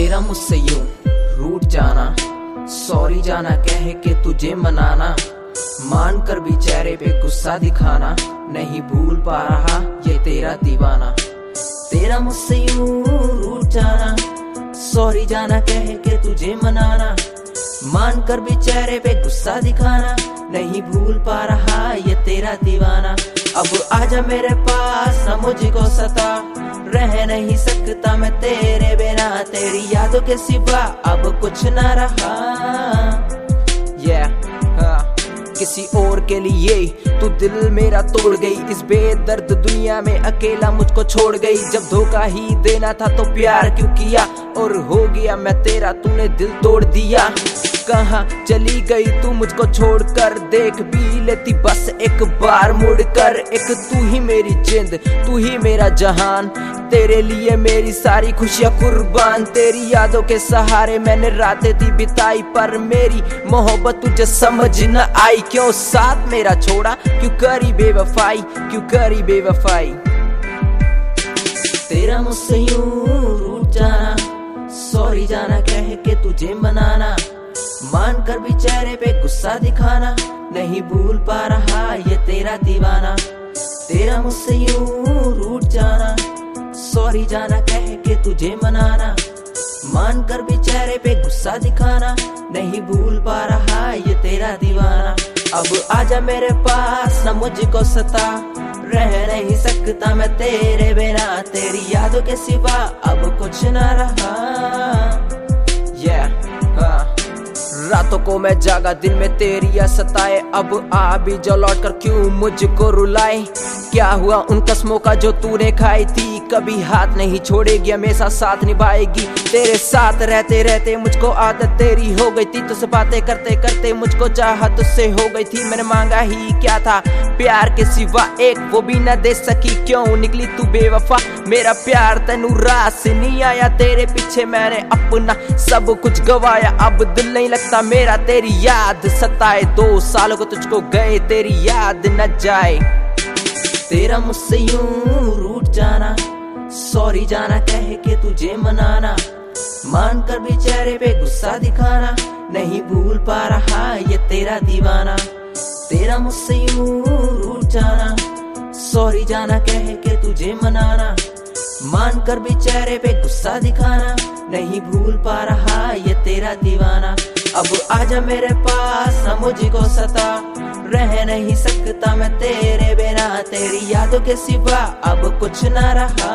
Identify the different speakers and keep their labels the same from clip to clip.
Speaker 1: तेरा मुझसे यूं रूठ जाना, सॉरी जाना कह के तुझे मनाना, मान कर भी चेहरे पे गुस्सा दिखाना, नहीं भूल पा रहा ये तेरा दीवाना। तेरा मुझसे यूं रूठ जाना, सॉरी जाना कह के तुझे मनाना, मान कर भी चेहरे पे गुस्सा दिखाना, नहीं भूल पा रहा ये तेरा दीवाना। अब आजा मेरे पास ना मुझको सता, रह नहीं सकता मैं तेरे बिना, तेरी यादों के सिवा अब कुछ ना रहा। किसी और के लिए तू दिल मेरा तोड़ गई, इस बेदर्द दुनिया में अकेला मुझको छोड़ गई। जब धोखा ही देना था तो प्यार क्यों किया, और हो गया मैं तेरा तूने दिल तोड़ दिया। कहाँ चली गई तू मुझको छोड़कर, देख भी लेती बस एक बार मुड़कर। एक तू ही मेरी जिंद, तू ही मेरा जहान, तेरे लिए मेरी सारी खुशियाँ कुर्बान। तेरी यादों के सहारे मैंने रातें थी बिताई, पर मेरी मोहब्बत तुझे समझ न आई। क्यों साथ मेरा छोड़ा, क्यों करी बेवफाई, क्यों करी बेवफाई। तेरा मुझसे यूं रूठ जाना, सॉरी जाना कह के तुझे मनाना, मान कर भी चेहरे पे गुस्सा दिखाना, नहीं भूल पा रहा ये तेरा दीवाना। तेरा मुझसे यूं रूठ जाना, सॉरी जाना कह के तुझे मनाना, मान कर भी चेहरे पे गुस्सा दिखाना, नहीं भूल पा रहा ये तेरा दीवाना। अब आजा मेरे पास ना मुझको सता, रह नहीं सकता मैं तेरे बिना, तेरी यादों के सिवा अब कुछ ना रहा। रातों को मैं जागा, दिन में तेरी याद सताए, अब आ भी जो लौट कर क्यों मुझको रुलाए। क्या हुआ उन कसमों का जो तूने खाई थी, कभी हाथ नहीं छोड़ेगी हमेशा साथ निभाएगी। तेरे साथ रहते रहते मुझको आदत तेरी हो गई थी, तुझसे बातें करते करते मुझको चाहत तुझसे हो गई थी। मैंने मांगा ही क्या था प्यार के सिवा, एक वो भी न दे सकी, क्यों निकली तू बेवफा। मेरा प्यार तेनू रास नहीं आया, तेरे पीछे मैंने अपना सब कुछ गवाया। अब दिल नहीं लगता मेरा तेरी याद सताए, 2 सालों को तुझको गए तेरी याद न जाए। तेरा मुझसे यूं रूठ जाना, सॉरी जाना कह के तुझे मनाना, मान कर भी चेहरे पे गुस्सा दिखाना, नहीं भूल पा रहा ये तेरा दीवाना। तेरा मुझसे यूं रूठ जाना, सॉरी जाना कह के तुझे मनाना, मान कर भी चेहरे पे गुस्सा दिखाना, नहीं भूल पा रहा ये तेरा दीवाना। अब आजा मेरे पास ना मुझको सता, रह नहीं सकता मैं तेरे बिना, तेरी यादों के सिवा अब कुछ ना रहा।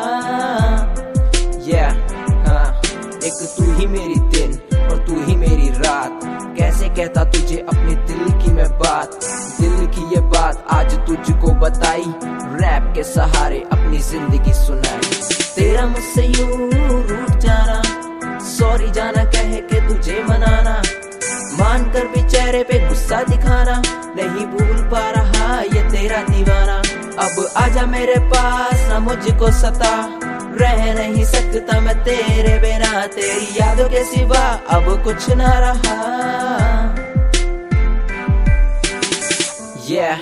Speaker 1: एक तू ही मेरी दिन और तू ही मेरी रात, कैसे कहता तुझे अपनी दिल की मैं बात। दिल की ये बात आज तुझको बताई, रैप के सहारे अपनी जिंदगी सुनाई। तेरा मुझसे यूं रूठ जाना, सॉरी जाना कह के तुझे मनाना, मान कर भी चेहरे पे गुस्सा दिखाना, नहीं भूल पा रहा ये तेरा दीवाना। अब आजा मेरे पास ना मुझको सता, रह नहीं सकता मैं तेरे बिना, तेरी यादों के सिवा अब कुछ ना रहा।